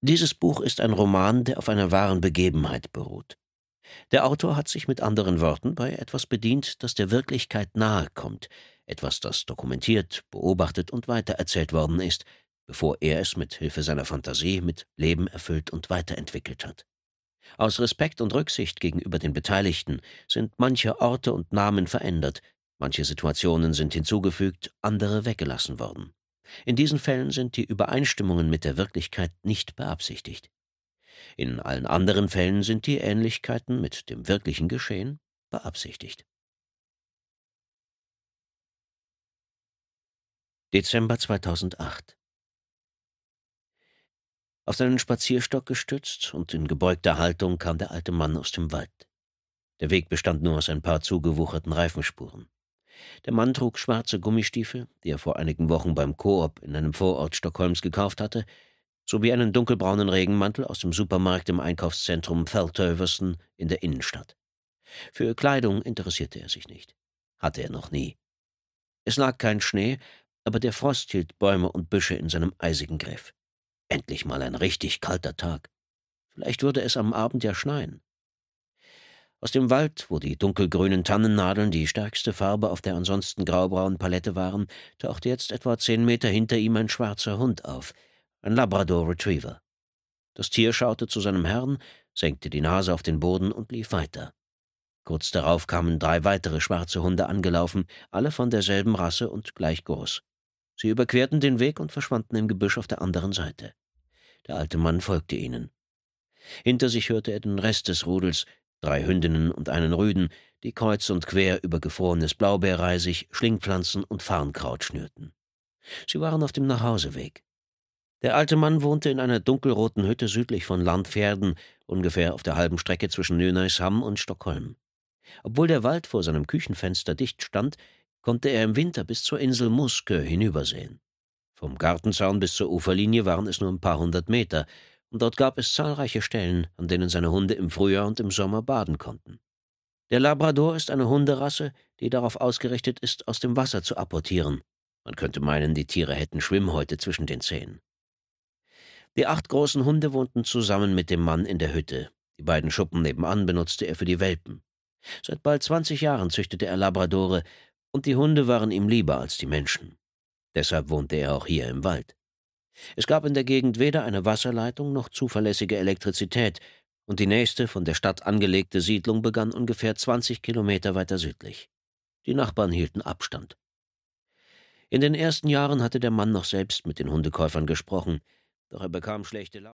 Dieses Buch ist ein Roman, der auf einer wahren Begebenheit beruht. Der Autor hat sich mit anderen Worten bei etwas bedient, das der Wirklichkeit nahe kommt, etwas, das dokumentiert, beobachtet und weitererzählt worden ist, bevor er es mit Hilfe seiner Fantasie mit Leben erfüllt und weiterentwickelt hat. Aus Respekt und Rücksicht gegenüber den Beteiligten sind manche Orte und Namen verändert, manche Situationen sind hinzugefügt, andere weggelassen worden. In diesen Fällen sind die Übereinstimmungen mit der Wirklichkeit nicht beabsichtigt. In allen anderen Fällen sind die Ähnlichkeiten mit dem wirklichen Geschehen beabsichtigt. Dezember 2008. Auf seinen Spazierstock gestützt und in gebeugter Haltung kam der alte Mann aus dem Wald. Der Weg bestand nur aus ein paar zugewucherten Reifenspuren. Der Mann trug schwarze Gummistiefel, die er vor einigen Wochen beim Coop in einem Vorort Stockholms gekauft hatte, sowie einen dunkelbraunen Regenmantel aus dem Supermarkt im Einkaufszentrum Feldhöversen in der Innenstadt. Für Kleidung interessierte er sich nicht. Hatte er noch nie. Es lag kein Schnee, aber der Frost hielt Bäume und Büsche in seinem eisigen Griff. Endlich mal ein richtig kalter Tag. Vielleicht würde es am Abend ja schneien. Aus dem Wald, wo die dunkelgrünen Tannennadeln die stärkste Farbe auf der ansonsten graubraunen Palette waren, tauchte jetzt etwa 10 Meter hinter ihm ein schwarzer Hund auf, ein Labrador Retriever. Das Tier schaute zu seinem Herrn, senkte die Nase auf den Boden und lief weiter. Kurz darauf kamen 3 weitere schwarze Hunde angelaufen, alle von derselben Rasse und gleich groß. Sie überquerten den Weg und verschwanden im Gebüsch auf der anderen Seite. Der alte Mann folgte ihnen. Hinter sich hörte er den Rest des Rudels, 3 Hündinnen und einen Rüden, die kreuz und quer über gefrorenes Blaubeerreisig, Schlingpflanzen und Farnkraut schnürten. Sie waren auf dem Nachhauseweg. Der alte Mann wohnte in einer dunkelroten Hütte südlich von Landfjärden, ungefähr auf der halben Strecke zwischen Nynäshamn und Stockholm. Obwohl der Wald vor seinem Küchenfenster dicht stand, konnte er im Winter bis zur Insel Muskö hinübersehen. Vom Gartenzaun bis zur Uferlinie waren es nur ein paar 100 Meter, und dort gab es zahlreiche Stellen, an denen seine Hunde im Frühjahr und im Sommer baden konnten. Der Labrador ist eine Hunderasse, die darauf ausgerichtet ist, aus dem Wasser zu apportieren. Man könnte meinen, die Tiere hätten Schwimmhäute zwischen den Zähnen. Die 8 großen Hunde wohnten zusammen mit dem Mann in der Hütte. Die beiden Schuppen nebenan benutzte er für die Welpen. Seit bald 20 Jahren züchtete er Labradore, und die Hunde waren ihm lieber als die Menschen. Deshalb wohnte er auch hier im Wald. Es gab in der Gegend weder eine Wasserleitung noch zuverlässige Elektrizität, und die nächste von der Stadt angelegte Siedlung begann ungefähr 20 Kilometer weiter südlich. Die Nachbarn hielten Abstand. In den ersten Jahren hatte der Mann noch selbst mit den Hundekäufern gesprochen, doch er bekam schlechte Laune.